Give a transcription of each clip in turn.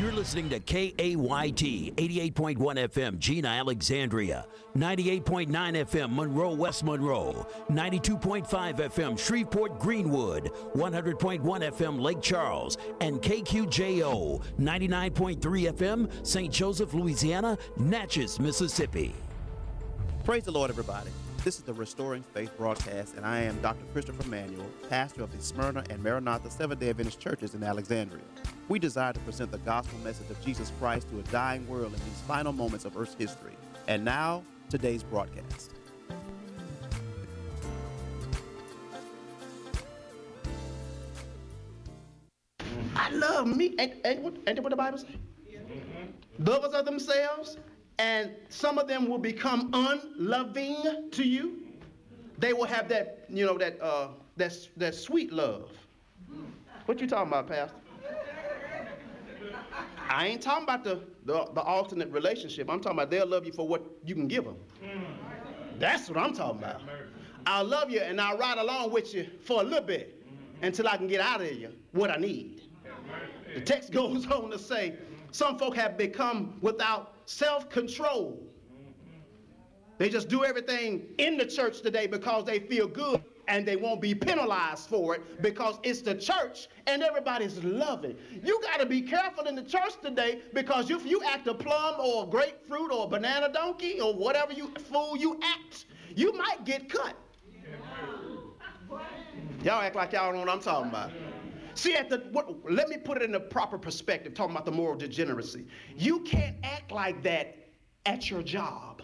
You're listening to KAYT 88.1 FM, Gina, Alexandria, 98.9 FM, Monroe, West Monroe, 92.5 FM, Shreveport, Greenwood, 100.1 FM, Lake Charles, and KQJO 99.3 FM, St. Joseph, Louisiana, Natchez, Mississippi. Praise the Lord, everybody. This is the Restoring Faith broadcast, and I am Dr. Christopher Manuel, pastor of the Smyrna and Maranatha Seventh-day Adventist churches in Alexandria. We desire to present the gospel message of Jesus Christ to a dying world in these final moments of Earth's history. And now, today's broadcast. I love me. Ain't that what the Bible says? Lovers of themselves, and some of them will become unloving to you. They will have that, that sweet love. What you talking about, Pastor? I ain't talking about the alternate relationship. I'm talking about they'll love you for what you can give them. That's what I'm talking about. I'll love you and I'll ride along with you for a little bit until I can get out of you what I need. The text goes on to say, some folk have become without self-control. They just do everything in the church today because they feel good, and they won't be penalized for it because it's the church and everybody's loving. You got to be careful in the church today, because if you act a plum or a grapefruit or a banana donkey or whatever fool you act, you might get cut. Y'all act like y'all don't know what I'm talking about. See, let me put it in the proper perspective, talking about the moral degeneracy. You can't act like that at your job.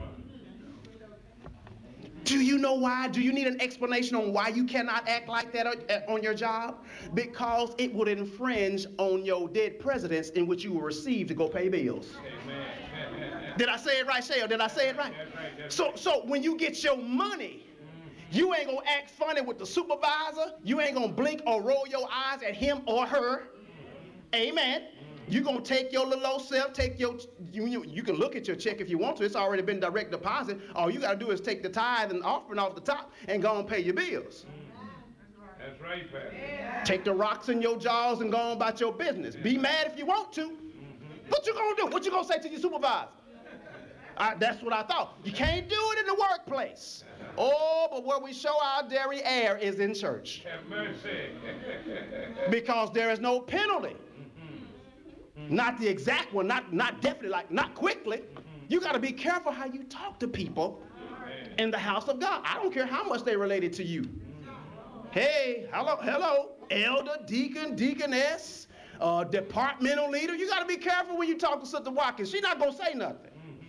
Do you know why? Do you need an explanation on why you cannot act like that on your job? Because it would infringe on your dead presidents in which you were received to go pay bills. Amen. Did I say it right, Shale? Did I say it right? So when you get your money, you ain't gonna act funny with the supervisor. You ain't gonna blink or roll your eyes at him or her. Amen. You're going to take your little old self, you can look at your check if you want to. It's already been direct deposit. All you got to do is take the tithe and offering off the top and go and pay your bills. That's right, Pastor. Take the rocks in your jaws and go on about your business. Be mad if you want to. What you going to do? What you going to say to your supervisor? That's what I thought. You can't do it in the workplace. Oh, but where we show our derriere is in church. Have mercy. Because there is no penalty. Not the exact one, not definitely, not quickly. You got to be careful how you talk to people in the house of God. I don't care how much they related to you. Hey, hello, elder, deacon, deaconess, departmental leader. You got to be careful when you talk to Sister Watkins. She's not going to say nothing.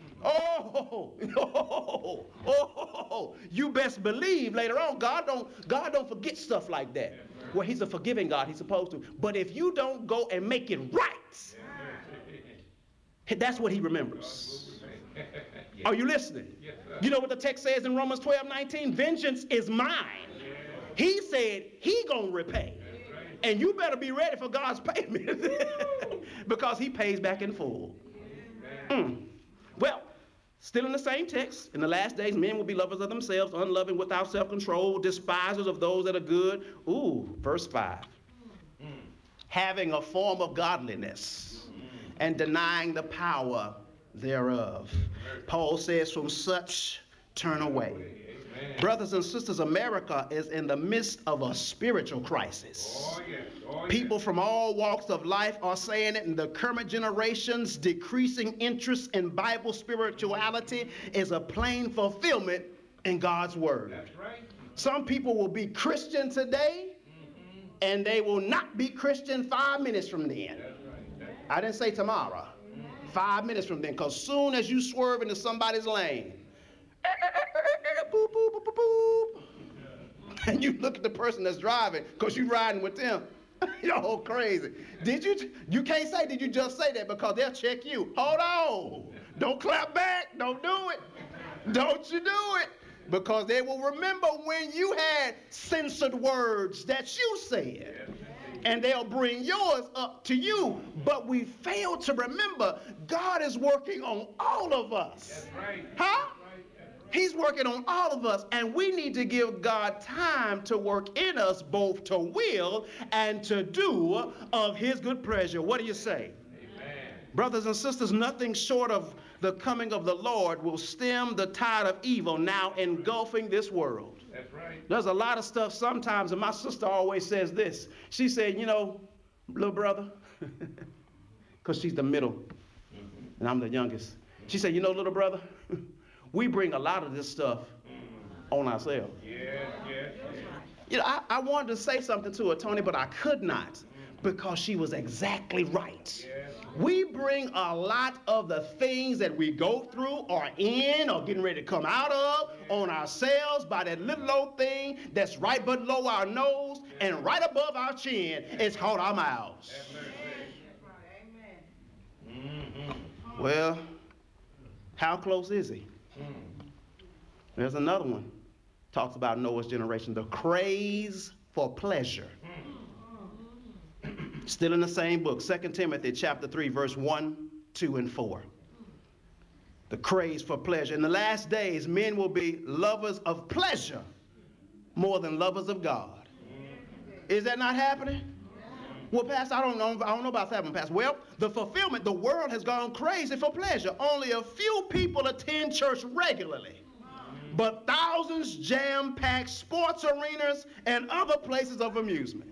You best believe later on, God don't forget stuff like that. Well, he's a forgiving God, he's supposed to. But if you don't go and make it right, that's what he remembers. Are you listening? You know what the text says in Romans 12:19? Vengeance is mine. He said he gonna repay. And you better be ready for God's payment because he pays back in full. Well, still in the same text, in the last days, men will be lovers of themselves, unloving, without self-control, despisers of those that are good. Ooh, verse 5. Having a form of godliness and denying the power thereof. Paul says, from such turn away. Brothers and sisters, America is in the midst of a spiritual crisis. People from all walks of life are saying it, and the current generation's decreasing interest in Bible spirituality is a plain fulfillment in God's word. That's right. Some people will be Christian today, and they will not be Christian 5 minutes from then. I didn't say tomorrow. 5 minutes from then, because soon as you swerve into somebody's lane, boop, boop, boop, boop, boop, and you look at the person that's driving, because you're riding with them, you're all crazy. You can't say, did you just say that, because they'll check you. Hold on. Don't clap back. Don't do it. Don't you do it. Because they will remember when you had censored words that you said. And they'll bring yours up to you. But we fail to remember God is working on all of us. That's right. Huh? He's working on all of us, and we need to give God time to work in us, both to will and to do of his good pleasure. What do you say? Amen. Brothers and sisters, nothing short of the coming of the Lord will stem the tide of evil now engulfing this world. That's right. There's a lot of stuff sometimes, and my sister always says this. She said, you know, little brother, because she's the middle, and I'm the youngest. She said, you know, little brother, we bring a lot of this stuff on ourselves. Yes, yes, yes. You know, I wanted to say something to her, Tony, but I could not because she was exactly right. Yes. We bring a lot of the things that we go through or in or getting ready to come out of on ourselves by that little old thing that's right below our nose and right above our chin. It's called our mouths. Well, how close is he? There's another one. Talks about Noah's generation, the craze for pleasure. Still in the same book, 2 Timothy chapter 3, verse 1, 2, and 4. The craze for pleasure. In the last days, men will be lovers of pleasure more than lovers of God. Is that not happening? Well, Pastor, I don't know about that one, Pastor. Well, the fulfillment, the world has gone crazy for pleasure. Only a few people attend church regularly, but thousands jam-pack sports arenas and other places of amusement.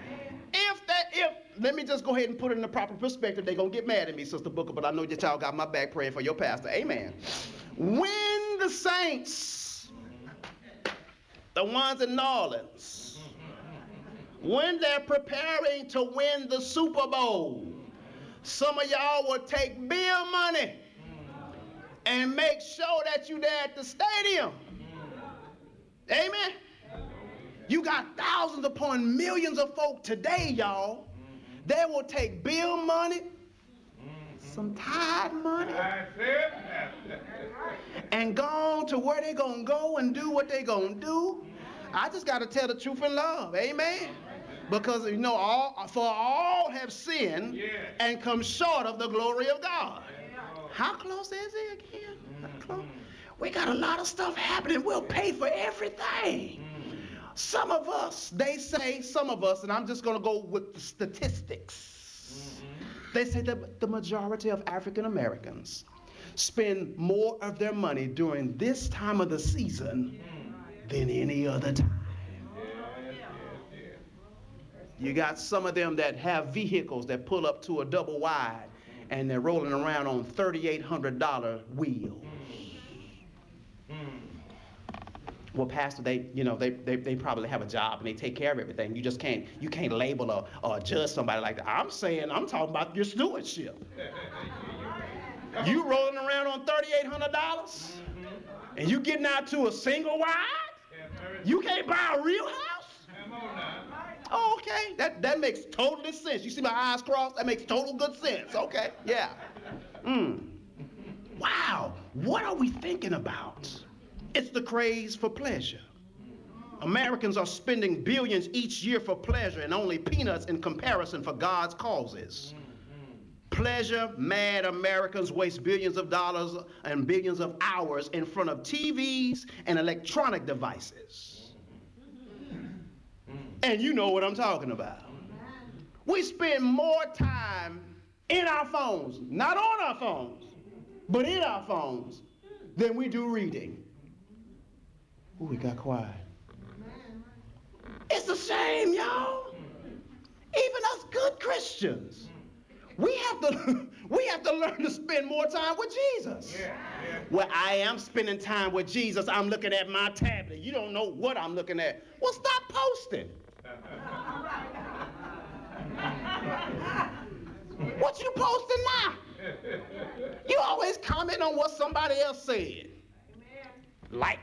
Let me just go ahead and put it in the proper perspective. They're going to get mad at me, Sister Booker, but I know that y'all got my back praying for your pastor. Amen. When the saints, the ones in New Orleans, when they're preparing to win the Super Bowl, some of y'all will take bill money and make sure that you're there at the stadium. Amen. You got thousands upon millions of folk today, y'all. They will take bill money, some tithe money, and go on to where they're going to go and do what they're going to do. I just got to tell the truth in love. Amen. Because, you know, all have sinned and come short of the glory of God. How close is he again? How close? We got a lot of stuff happening. We'll pay for everything. Some of us, they say, some of us, and I'm just going to go with the statistics. They say that the majority of African Americans spend more of their money during this time of the season than any other time. You got some of them that have vehicles that pull up to a double wide and they're rolling around on $3,800 wheels. Well, Pastor, they probably have a job and they take care of everything. You just can't label or judge somebody like that. I'm talking about your stewardship. You rolling around on $3,800 and you getting out to a single wide? You can't buy a real house? Oh, okay, that makes total sense. You see my eyes crossed? That makes total good sense. Okay, yeah. Wow, what are we thinking about? It's the craze for pleasure. Americans are spending billions each year for pleasure and only peanuts in comparison for God's causes. Pleasure-mad Americans waste billions of dollars and billions of hours in front of TVs and electronic devices. And you know what I'm talking about. We spend more time in our phones, not on our phones, but in our phones, than we do reading. Ooh, we got quiet. It's the same, y'all. Even us good Christians, we have to learn to spend more time with Jesus. Well, I am spending time with Jesus. I'm looking at my tablet. You don't know what I'm looking at. Well, stop posting. What you posting now? You always comment on what somebody else said. Like,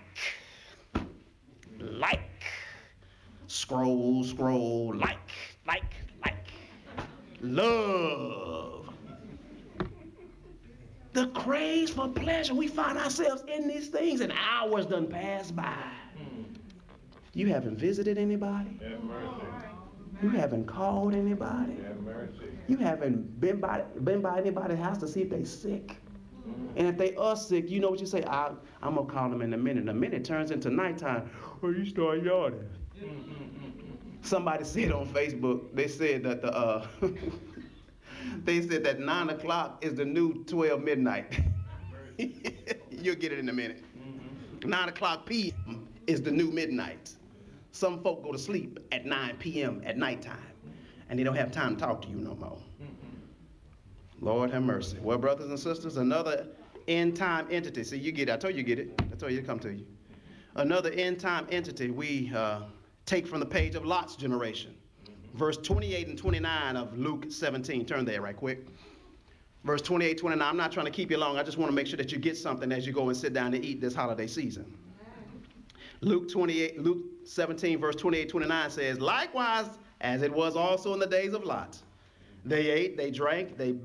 scroll, like, love. The craze for pleasure, we find ourselves in these things and hours done pass by. You haven't visited anybody? Have mercy. You haven't called anybody? Have mercy. You haven't been by anybody's house to see if they're sick? And if they are sick, you know what you say? I'm going to call them in a minute. A minute turns into nighttime. Or you start yawning. Somebody said on Facebook, they said that They said that 9 o'clock is the new 12 midnight. You'll get it in a minute. 9 o'clock p.m. is the new midnight. Some folk go to sleep at 9 p.m. at nighttime, and they don't have time to talk to you no more. Lord have mercy. Well, brothers and sisters, another end-time entity. See, you get it. I told you get it. I told you to come to you. Another end-time entity we take from the page of Lot's generation. Verse 28 and 29 of Luke 17. Turn there right quick. Verse 28, 29. I'm not trying to keep you long. I just want to make sure that you get something as you go and sit down to eat this holiday season. Luke 17, verse 28, 29 says, likewise, as it was also in the days of Lot. They ate, they drank, they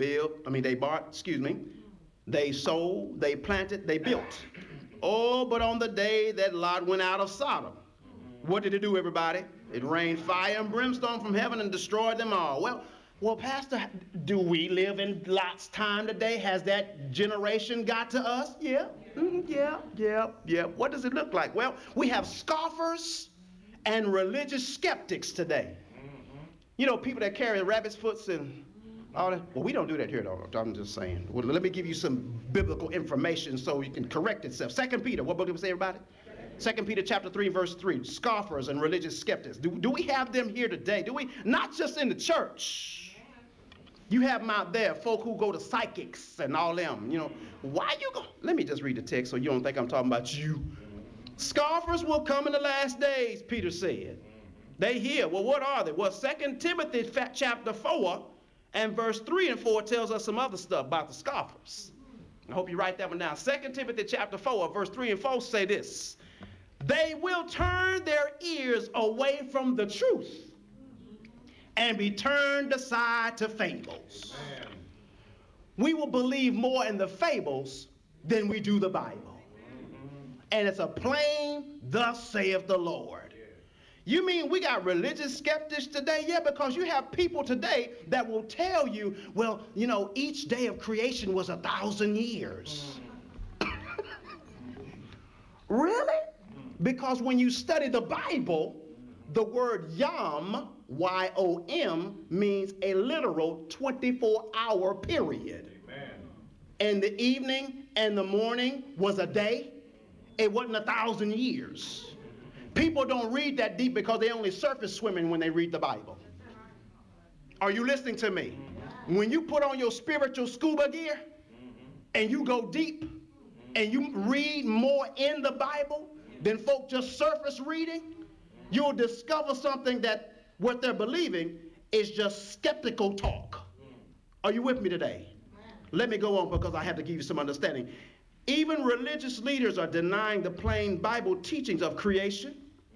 sold, they planted, they built. Oh, but on the day that Lot went out of Sodom, what did it do, everybody? It rained fire and brimstone from heaven and destroyed them all. Well, Pastor, do we live in Lot's time today? Has that generation got to us? Yeah. Yeah. What does it look like? Well, we have scoffers and religious skeptics today. You know, people that carry rabbit's foots and all that. Well, we don't do that here, though. I'm just saying. Well, let me give you some biblical information so you can correct itself. 2 Peter, what book did we say, everybody? 2 Peter chapter 3, verse 3. Scoffers and religious skeptics. Do we have them here today? Do we? Not just in the church. You have them out there, folk who go to psychics and all them. You know, why you go? Let me just read the text so you don't think I'm talking about you. Scoffers will come in the last days, Peter said. They hear. Well, what are they? Well, 2 Timothy chapter 4 and verse 3 and 4 tells us some other stuff about the scoffers. I hope you write that one down. 2 Timothy chapter 4, verse 3 and 4 say this. They will turn their ears away from the truth and be turned aside to fables. Amen. We will believe more in the fables than we do the Bible. And it's a plain, thus saith the Lord. You mean we got religious skeptics today? Yeah, because you have people today that will tell you, well, you know, each day of creation was 1,000 years. Really? Because when you study the Bible, the word yom, Y-O-M, means a literal 24-hour period. Amen. And the evening and the morning was a day. It wasn't 1,000 years. People don't read that deep because they only surface swimming when they read the Bible. Are you listening to me? When you put on your spiritual scuba gear and you go deep and you read more in the Bible than folk just surface reading, you'll discover something that what they're believing is just skeptical talk. Are you with me today? Let me go on because I have to give you some understanding. Even religious leaders are denying the plain Bible teachings of creation.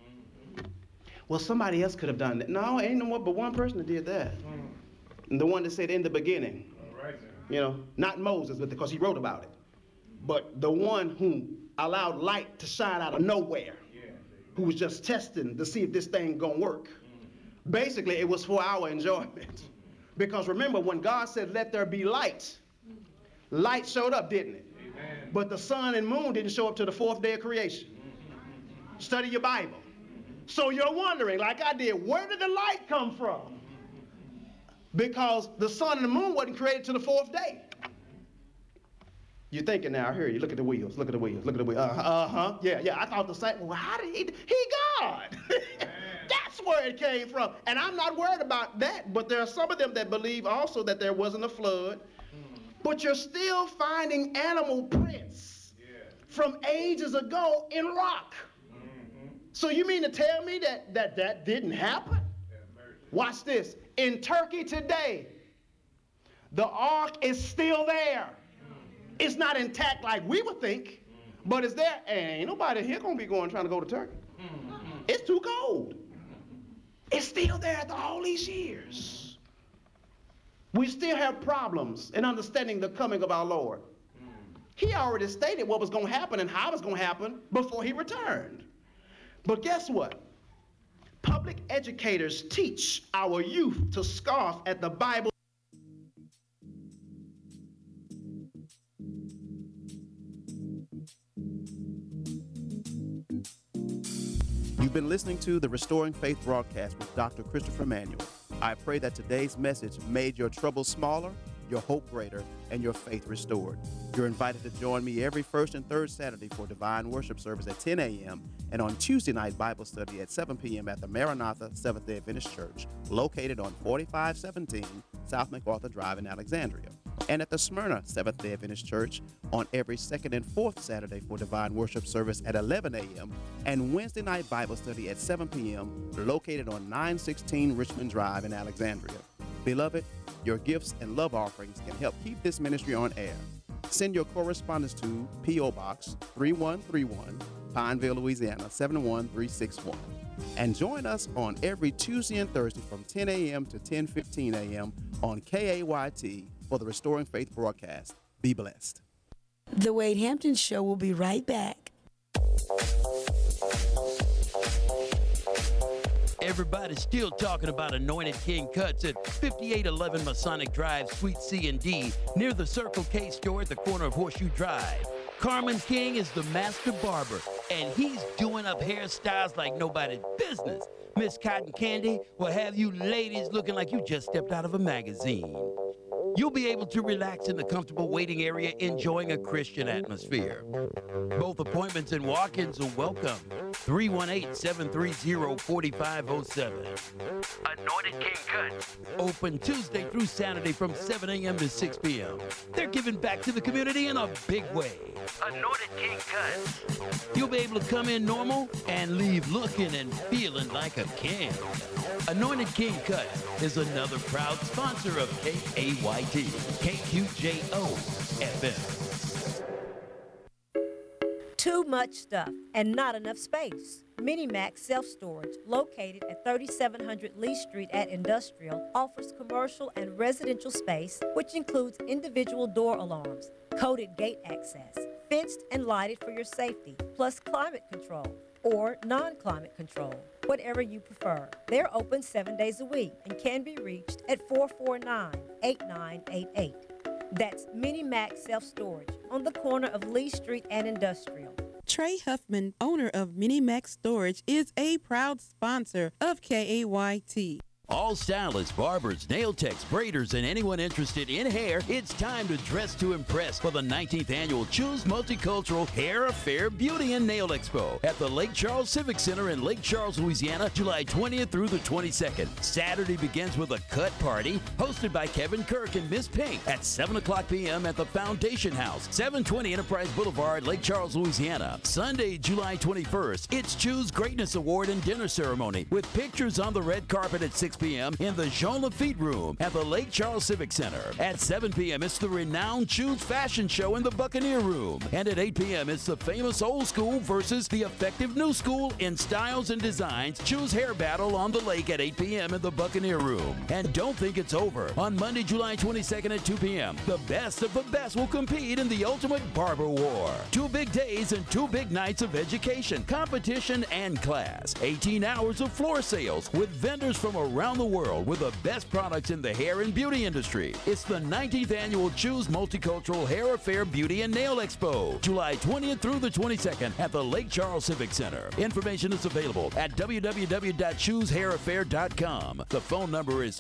Well, somebody else could have done that. No, ain't no more but one person that did that. And the one that said in the beginning. You know, not Moses, but because he wrote about it. But the one who allowed light to shine out of nowhere. Who was just testing to see if this thing gonna work. Basically, it was for our enjoyment. Because remember, when God said, let there be light, light showed up, didn't it? Amen. But the sun and moon didn't show up till the 4th day of creation. Study your Bible. So you're wondering, like I did, where did the light come from? Because the sun and the moon wasn't created till the 4th day. You're thinking now, I hear you. Look at the wheels. Look at the wheels. Look at the wheels. Yeah. I thought the same. Well, how did he God? That's where it came from. And I'm not worried about that. But there are some of them that believe also that there wasn't a flood. But you're still finding animal prints from ages ago in rock. So you mean to tell me that didn't happen? Watch this. In Turkey today, the ark is still there. It's not intact like we would think, but it's there. And ain't nobody here gonna be trying to go to Turkey. It's too cold. It's still there after all these years. We still have problems in understanding the coming of our Lord. He already stated what was gonna happen and how it was gonna happen before he returned. But guess what? Public educators teach our youth to scoff at the Bible. You've been listening to the Restoring Faith broadcast with Dr. Christopher Manuel. I pray that today's message made your troubles smaller, your hope greater, and your faith restored. You're invited to join me every first and third Saturday for Divine Worship Service at 10 a.m. and on Tuesday night Bible study at 7 p.m. at the Maranatha Seventh-day Adventist Church, located on 4517 South MacArthur Drive in Alexandria, and at the Smyrna Seventh-day Adventist Church on every second and fourth Saturday for Divine Worship Service at 11 a.m. and Wednesday night Bible study at 7 p.m. located on 916 Richmond Drive in Alexandria. Beloved, your gifts and love offerings can help keep this ministry on air. Send your correspondence to P.O. Box 3131, Pineville, Louisiana 71361. And join us on every Tuesday and Thursday from 10 a.m. to 10:15 a.m. on KAYT for the Restoring Faith broadcast. Be blessed. The Wade Hampton Show will be right back. Everybody's still talking about Anointed King Cuts at 5811 Masonic Drive, Suite C and D, near the Circle K store at the corner of Horseshoe Drive. Carmen King is the master barber, and he's doing up hairstyles like nobody's business. Miss Cotton Candy will have you ladies looking like you just stepped out of a magazine. You'll be able to relax in the comfortable waiting area, enjoying a Christian atmosphere. Both appointments and walk-ins are welcome. 318-730-4507. Anointed King Cuts. Open Tuesday through Saturday from 7 a.m. to 6 p.m. They're giving back to the community in a big way. Anointed King Cuts. You'll be able to come in normal and leave looking and feeling like a king. Anointed King Cuts is another proud sponsor of KAYT, KQJO FM. Too much stuff and not enough space. Minimax Self-Storage, located at 3700 Lee Street at Industrial, offers commercial and residential space, which includes individual door alarms, coded gate access, fenced and lighted for your safety, plus climate control or non-climate control, whatever you prefer. They're open 7 days a week and can be reached at 449-8988. That's Minimax Self-Storage on the corner of Lee Street and Industrial. Trey Huffman, owner of Minimax Storage, is a proud sponsor of KAYT. All stylists, barbers, nail techs, braiders, and anyone interested in hair, it's time to dress to impress for the 19th annual Choose Multicultural Hair Affair Beauty and Nail Expo at the Lake Charles Civic Center in Lake Charles, Louisiana, July 20th through the 22nd. Saturday begins with a cut party hosted by Kevin Kirk and Miss Pink at 7 o'clock p.m. at the Foundation House, 720 Enterprise Boulevard, Lake Charles, Louisiana. Sunday, July 21st, it's Choose Greatness Award and dinner ceremony with pictures on the red carpet at 6 p.m. in the Jean Lafitte Room at the Lake Charles Civic Center. At 7 p.m., it's the renowned Choose Fashion Show in the Buccaneer Room. And at 8 p.m., it's the famous old school versus the effective new school in styles and designs Choose Hair Battle on the lake at 8 p.m. in the Buccaneer Room. And don't think it's over. On Monday, July 22nd at 2 p.m., the best of the best will compete in the Ultimate Barber War. 2 big days and 2 big nights of education, competition, and class. 18 hours of floor sales with vendors from around the world with the best products in the hair and beauty industry. It's the 19th annual Choose Multicultural Hair Affair Beauty and Nail Expo, July 20th through the 22nd at the Lake Charles Civic Center. Information is available at www.choosehairaffair.com. The phone number is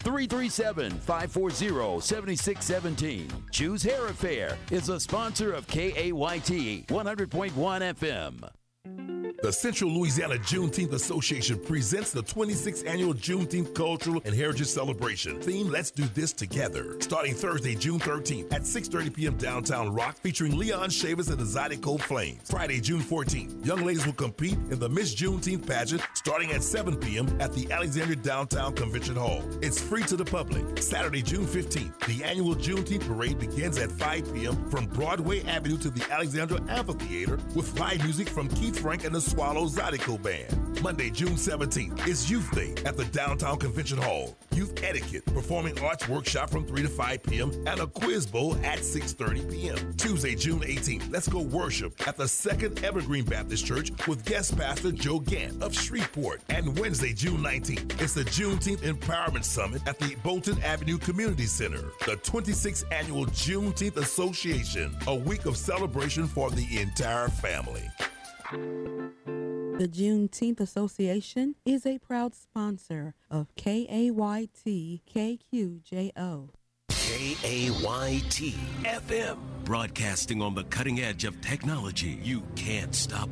337-540-7617. Choose Hair Affair is a sponsor of KAYT 100.1 FM. The Central Louisiana Juneteenth Association presents the 26th Annual Juneteenth Cultural and Heritage Celebration. Theme, Let's Do This Together. Starting Thursday, June 13th at 6:30 p.m. downtown Rock, featuring Leon Chavis and the Zydeco Flames. Friday, June 14th, young ladies will compete in the Miss Juneteenth pageant starting at 7 p.m. at the Alexandria Downtown Convention Hall. It's free to the public. Saturday, June 15th, the annual Juneteenth parade begins at 5 p.m. from Broadway Avenue to the Alexandria Amphitheater with live music from Keith Frank and the Swallow Zydeco Band. Monday, June 17th is Youth Day at the Downtown Convention Hall. Youth Etiquette, Performing Arts Workshop from 3 to 5 p.m. and a quiz bowl at 6:30 p.m. Tuesday, June 18th, let's go worship at the Second Evergreen Baptist Church with guest pastor Joe Gant of Shreveport. And Wednesday, June 19th, it's the Juneteenth Empowerment Summit at the Bolton Avenue Community Center. The 26th Annual Juneteenth Association, a week of celebration for the entire family. The Juneteenth Association is a proud sponsor of KAYT KQJO. KAYT FM, broadcasting on the cutting edge of technology. You can't stop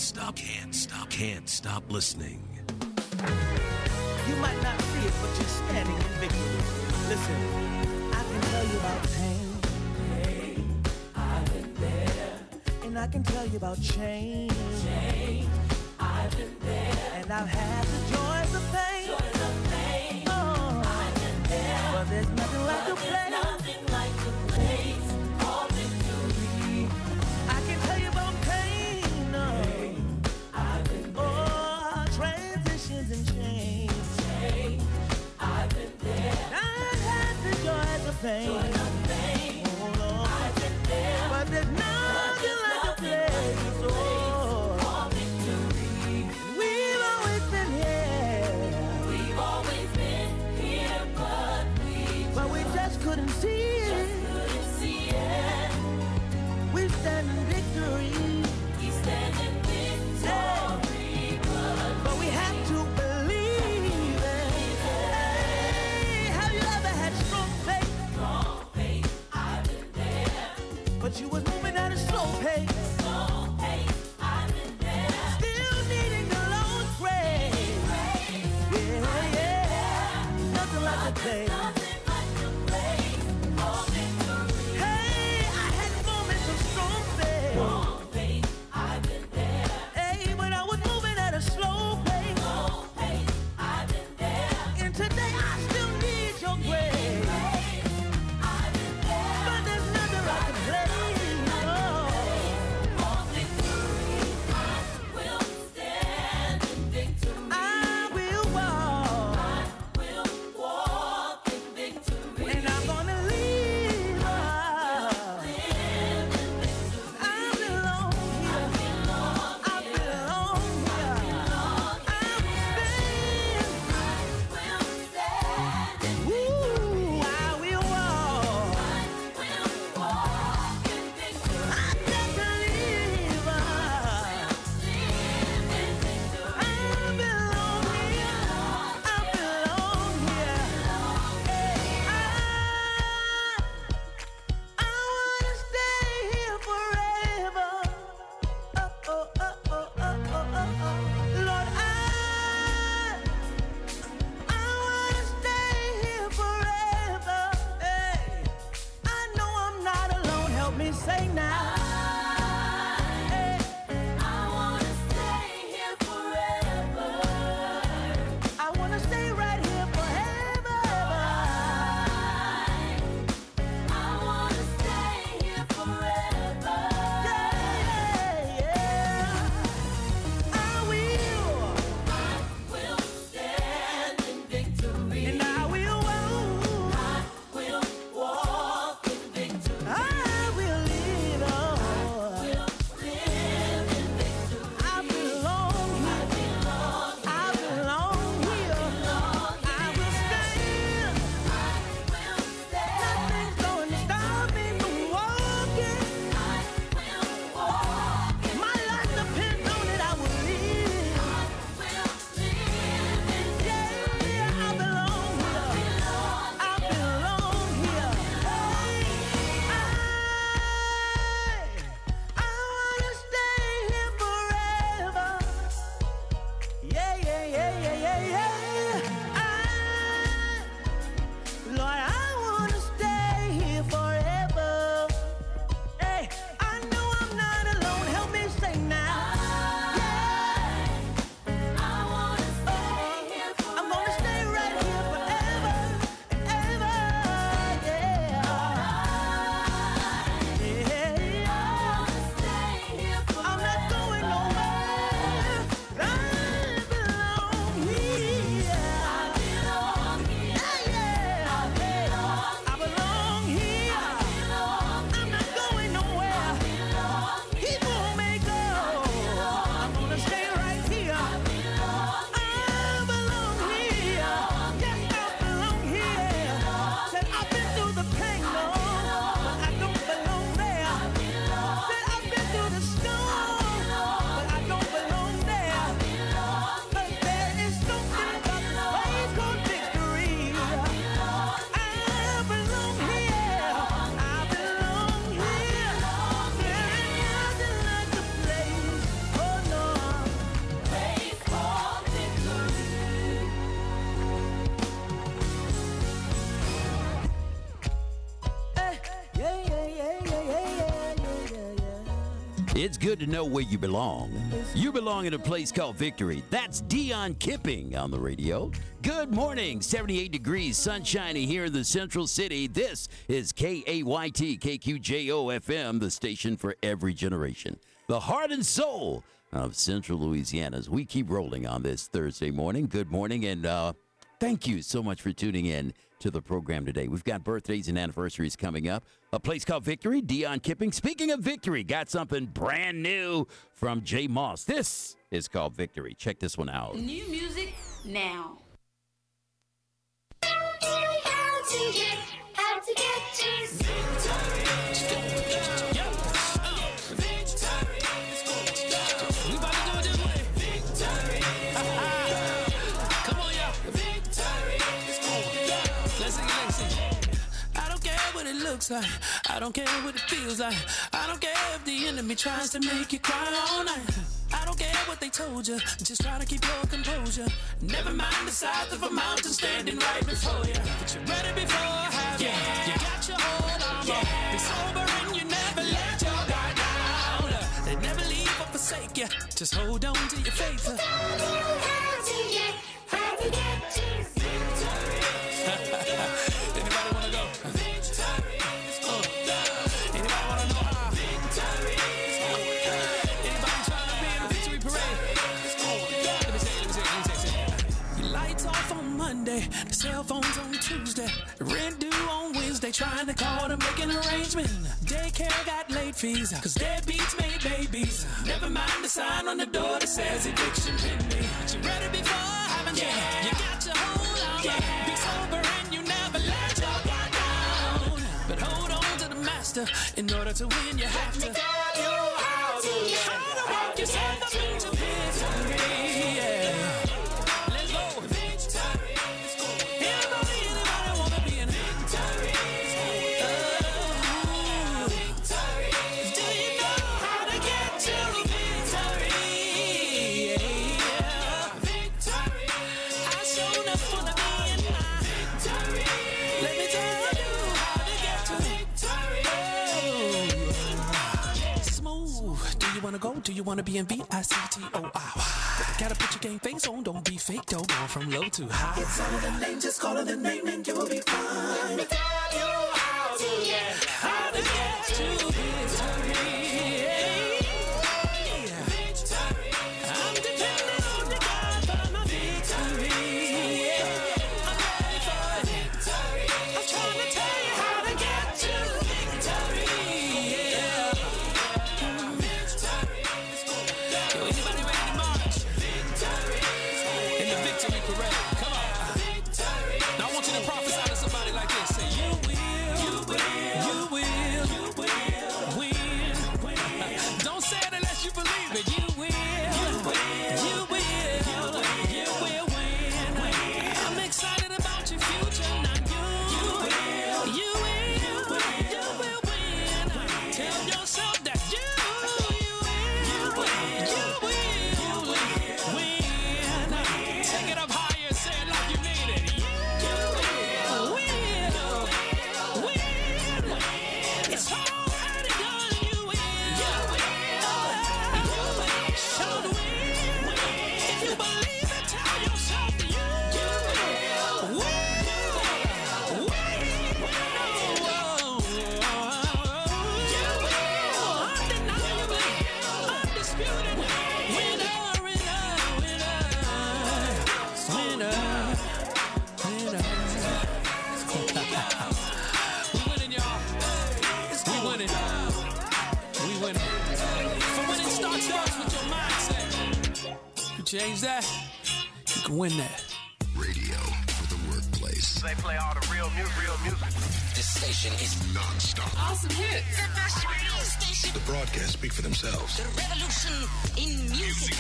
listening. You might not see it, but you're standing in victory. Listen, I can tell you about pain. Pain, I've been there. And I can tell you about change. Change, I've been there. And I've had the joys of pain. Joys of pain, oh, I've been there. But there's nothing like the place. Nothing like the place of victory. I can tell you about pain. No. Pain, I've been there. Oh, transitions and change. Change, I've been there. I've had the joys of pain. Joys of pain, oh Lord, I've been there. But there's nothing like the place. Oh, of victory. We've always been here. We've always been here, but we just couldn't see it. We stand in victory. We stand in victory. But we have to believe it. Hey, have you ever had strong faith? Strong faith, I've been there. But you was moving at a slow pace. Slow pace, I've been there. Still needing the Lord's grace. Yeah, yeah. Nothing like the place. Nothing like the place of victory. Hey, I had moments of strong faith. Strong faith, I've been there. Hey, but I was moving at a slow pace. Slow pace, I've been there. And today I still need your grace. I've been there. But there's nothing like the place. Of victory, I will stand in victory. I will walk. I will walk in victory. And I'm gonna live. I belong here. I belong here. I will stand. Ooh, I will walk. I got to live. I belong here. I belong here. I wanna stay here forever. Lord, I wanna stay here forever. Hey, I know I'm not alone. Help me say now. Hey, I wanna stay here forever. I wanna stay right here forever. I wanna stay here forever. Yeah, yeah. I will stand in victory. And I will walk. I will walk in victory. I will live on. It's good to know where you belong. You belong in a place called Victory. That's Dion Kipping on the radio. Good morning. 78 degrees, sunshiny here in the Central City. This is KAYT, KQJO FM, the station for every generation. The heart and soul of Central Louisiana as we keep rolling on this Thursday morning. Good morning, and thank you so much for tuning in to the program today. We've got birthdays and anniversaries coming up. A place called Victory, Dion Kipping. Speaking of Victory, got something brand new from J Moss. This is called Victory. Check this one out. New music now. How to get to victory. We about to do it this way. Victory. Come on, y'all. Victory. Let's sing. I don't care what it looks like. I don't care what it feels like. I don't care if the enemy tries to make you cry all night. I don't care what they told you. Just try to keep your composure. Never mind the size of a mountain standing right before you. But you're ready before I have you. You got your whole armor. Be sober and you never let your guard down. They never leave or forsake you. Just hold on to your faith. How to get to victory. Anybody wanna go? Victory. Anybody wanna know how? Victory. Anybody trying to be in a victory parade? Let me say. Your lights off on Monday, the cell phones on Tuesday, rent due on Wednesday, trying to call to make an arrangement. Daycare got late fees, cause deadbeats made babies. Never mind the sign on the door that says eviction pending. But you ready before having you got your hold on. Be sober and you never let your guard down. But hold on to the master. In order to win, you have to tell you how to walk yourself up into victory. Yeah. Let's go. Victory. Anybody wanna be in victory? Victory. Do you know how to get to victory? Yeah. Victory. I showed up for the me and my victory. Let me tell you how to get to victory. Oh. Smooth. Do you wanna go? Do you wanna be in VICTOR? Gotta put your game face on, don't be fake, don't go from low to high. It's under the name, just call it the name and you'll be fine. Let me tell you how to get to victory. Victory. I'm depending on the God for my victory. I'm ready for it. Victory. I'm trying to tell you how to get to victory. Victory. Yo, anybody ready to march? In the victory parade. Come on. Victory. Now I want you to prophesy to somebody like this. Say, you will win. Don't say it unless you believe it. You will win. I'm excited about your future. Now you will win. Tell yourself that you will win. Take it up higher, say it like you mean it. You will win. It's already done. You will. Should win. If you believe it, tell yourself that you will win. Undeniably, undisputed winner. We winning, y'all. We winning. For winning starts first with your mindset. You change that, you can win that. Radio for the workplace. They play all the real music. This station is non-stop. Awesome hits. The best radio station. The broadcasts speak for themselves. The revolution in music.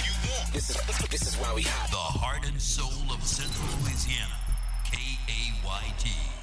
This is why we have The heart and soul of Central Louisiana. KAYT.